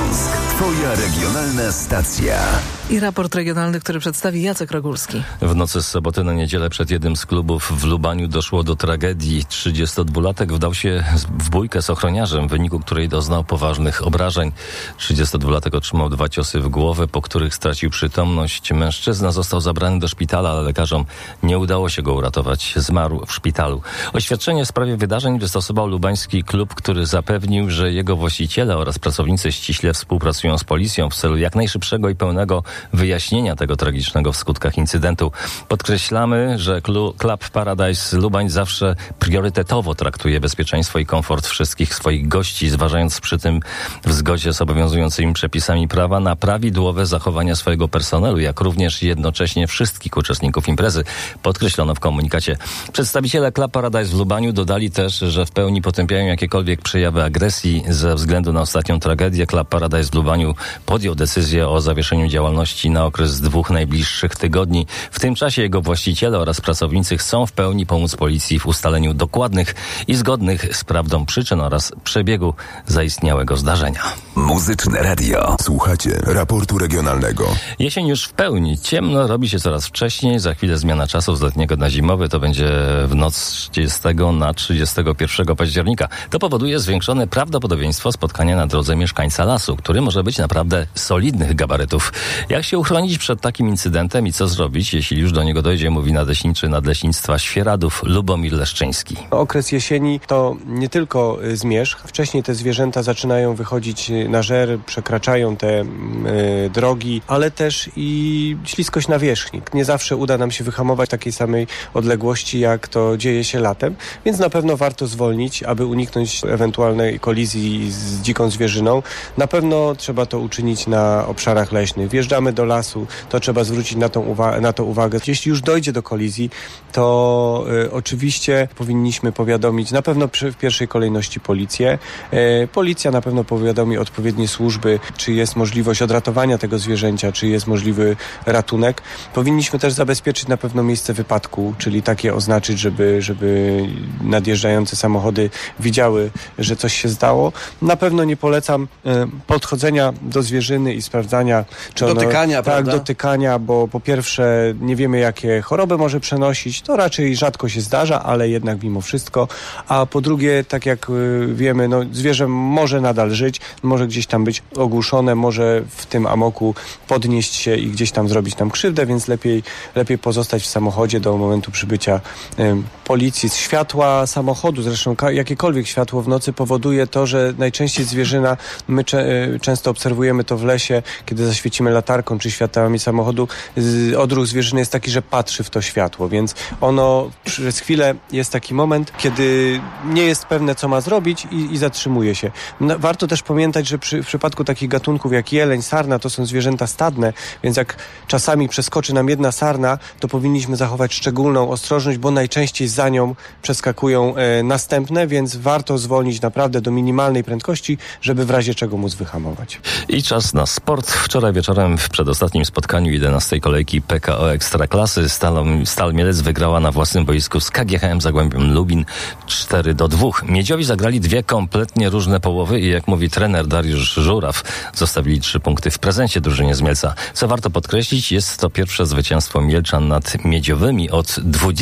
Śląsk. Twoja regionalna stacja. I raport regionalny, który przedstawi Jacek Rogulski. W nocy z soboty na niedzielę przed jednym z klubów w Lubaniu doszło do tragedii. 32-latek wdał się w bójkę z ochroniarzem, w wyniku której doznał poważnych obrażeń. 32-latek otrzymał 2 ciosy w głowę, po których stracił przytomność. Mężczyzna został zabrany do szpitala, ale lekarzom nie udało się go uratować. Zmarł w szpitalu. Oświadczenie w sprawie wydarzeń wystosował lubański klub, który zapewnił, że jego właściciele oraz pracownicy ściśle współpracują z policją w celu jak najszybszego i pełnego wyjaśnienia tego tragicznego w skutkach incydentu. Podkreślamy, że Club Paradise Lubań zawsze priorytetowo traktuje bezpieczeństwo i komfort wszystkich swoich gości, zważając przy tym w zgodzie z obowiązującymi przepisami prawa na prawidłowe zachowania swojego personelu, jak również jednocześnie wszystkich uczestników imprezy, podkreślono w komunikacie. Przedstawiciele Club Paradise w Lubaniu dodali też, że w pełni potępiają jakiekolwiek przejawy agresji. Ze względu na ostatnią tragedię Club Paradise w Lubaniu podjął decyzję o zawieszeniu działalności na okres 2 najbliższych tygodni. W tym czasie jego właściciele oraz pracownicy chcą w pełni pomóc policji w ustaleniu dokładnych i zgodnych z prawdą przyczyn oraz przebiegu zaistniałego zdarzenia. Muzyczne radio. Słuchacie raportu regionalnego. Jesień już w pełni. Ciemno, robi się coraz wcześniej. Za chwilę zmiana czasu z letniego na zimowy. To będzie w noc z 30 na 31 października. To powoduje zwiększone prawdopodobieństwo spotkania na drodze mieszkańca lasu, który może być naprawdę solidnych gabarytów. Jak się uchronić przed takim incydentem i co zrobić, jeśli już do niego dojdzie, mówi nadleśniczy Nadleśnictwa Świeradów Lubomir Leszczyński. Okres jesieni to nie tylko zmierzch. Wcześniej te zwierzęta zaczynają wychodzić na żer, przekraczają te drogi, ale też i śliskość nawierzchni. Nie zawsze uda nam się wyhamować takiej samej odległości, jak to dzieje się latem, więc na pewno warto zwolnić, aby uniknąć ewentualnej kolizji z dziką zwierzyną. Na pewno trzeba to uczynić na obszarach leśnych. Wjeżdżamy do lasu, to trzeba zwrócić na to uwagę. Jeśli już dojdzie do kolizji, to oczywiście powinniśmy powiadomić na pewno w pierwszej kolejności policję. Policja na pewno powiadomi odpowiednie służby, czy jest możliwość odratowania tego zwierzęcia, czy jest możliwy ratunek. Powinniśmy też zabezpieczyć na pewno miejsce wypadku, czyli takie oznaczyć, żeby nadjeżdżające samochody widziały, że coś się zdało. Na pewno nie polecam podchodzenia do zwierzyny i sprawdzania, czy dotykania, prawda? Tak, dotykania, bo po pierwsze nie wiemy, jakie choroby może przenosić. To raczej rzadko się zdarza, ale jednak mimo wszystko. A po drugie, tak jak wiemy, zwierzę może nadal żyć, może gdzieś tam być ogłuszone, może w tym amoku podnieść się i gdzieś tam zrobić nam krzywdę, więc lepiej pozostać w samochodzie do momentu przybycia policji. Światła samochodu, zresztą jakiekolwiek światło w nocy powoduje to, że najczęściej zwierzyna, my często obserwujemy to w lesie, kiedy zaświecimy latarką czy światłami samochodu, odruch zwierzyny jest taki, że patrzy w to światło, więc ono przez chwilę jest taki moment, kiedy nie jest pewne, co ma zrobić i zatrzymuje się. Warto też pamiętać, że w przypadku takich gatunków jak jeleń, sarna, to są zwierzęta stadne, więc jak czasami przeskoczy nam jedna sarna, to powinniśmy zachować szczególną ostrożność, bo najczęściej za nią przeskakują następne, więc warto zwolnić naprawdę do minimalnej prędkości, żeby w razie czego móc wyhamować. I czas na sport. Wczoraj wieczorem w przedostatnim spotkaniu 11. kolejki PKO Ekstraklasy Stal Mielec wygrała na własnym boisku z KGHM Zagłębiem Lubin 4-2. Miedziowi zagrali 2 kompletnie różne połowy i jak mówi trener Dariusz Żuraw, zostawili 3 punkty w prezencie drużynie z Mielca. Co warto podkreślić, jest to pierwsze zwycięstwo Mielczan nad Miedziowymi od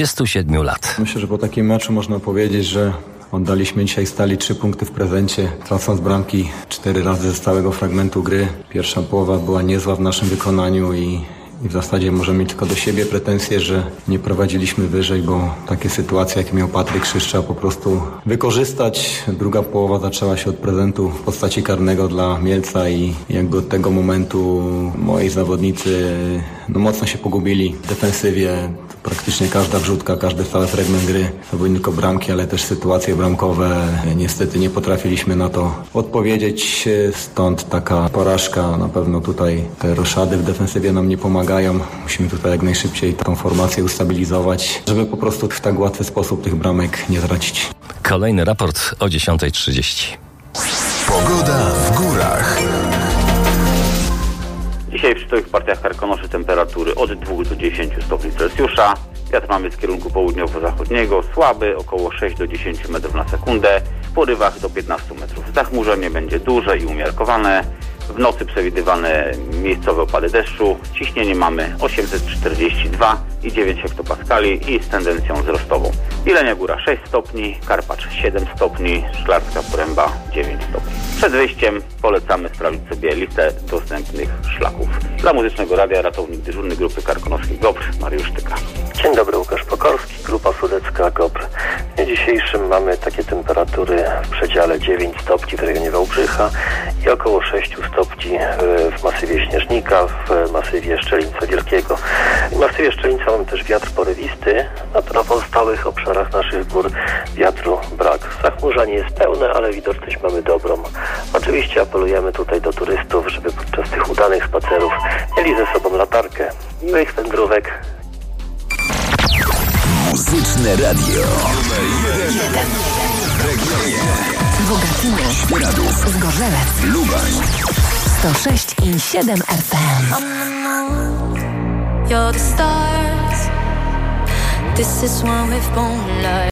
27 lat. Myślę, że po takim meczu można powiedzieć, że oddaliśmy dzisiaj Stali 3 punkty w prezencie, tracąc bramki 4 razy ze stałego fragmentu gry. Pierwsza połowa była niezła w naszym wykonaniu i w zasadzie możemy mieć tylko do siebie pretensje, że nie prowadziliśmy wyżej, bo takie sytuacje, jakie miał Patryk Krzyż, trzeba po prostu wykorzystać. Druga połowa zaczęła się od prezentu w postaci karnego dla Mielca i jakby od tego momentu moi zawodnicy mocno się pogubili w defensywie. Praktycznie każda wrzutka, każdy stały fragment gry to były nie tylko bramki, ale też sytuacje bramkowe. Niestety nie potrafiliśmy na to odpowiedzieć, stąd taka porażka. Na pewno tutaj te roszady w defensywie nam nie pomagają. Musimy tutaj jak najszybciej tą formację ustabilizować, żeby po prostu w tak łatwy sposób tych bramek nie tracić. Kolejny raport o 10:30. Pogoda w górach. Dzisiaj przy tych partiach Karkonoszy temperatury od 2 do 10 stopni Celsjusza. Wiatr mamy z kierunku południowo-zachodniego, słaby, około 6 do 10 metrów na sekundę, w porywach do 15 metrów. Zachmurzenie będzie duże i umiarkowane. W nocy przewidywane miejscowe opady deszczu. Ciśnienie mamy 842,9 hektopaskali i z tendencją wzrostową. Jelenia Góra 6 stopni, Karpacz 7 stopni, Szklarska Poręba 9 stopni. Przed wyjściem polecamy sprawdzić sobie listę dostępnych szlaków. Dla Muzycznego Radia ratownik dyżurny Grupy Karkonoskiej GOPR Mariusz Tyka. Dzień dobry, Łukasz Pokorski, Grupa Sudecka GOPR. W dniu dzisiejszym mamy takie temperatury w przedziale 9 stopni w rejonie Wałbrzycha i około 6 stopni w masywie Śnieżnika, w masywie Szczelińca Wielkiego. W masywie Szczelińca mamy też wiatr porywisty, na pozostałych obszarach naszych gór wiatru brak. Zachmurzenie jest pełne, ale widoczność mamy dobrą. Oczywiście apelujemy tutaj do turystów, żeby podczas tych udanych spacerów mieli ze sobą latarkę. Miłych wędrówek. Muzyczne Radio. Numer 1 w regionie. W Ogacinie, Świeradów, Zgorzelec, Lubań. 106,7 FM. You're the stars. This is one with moonlight.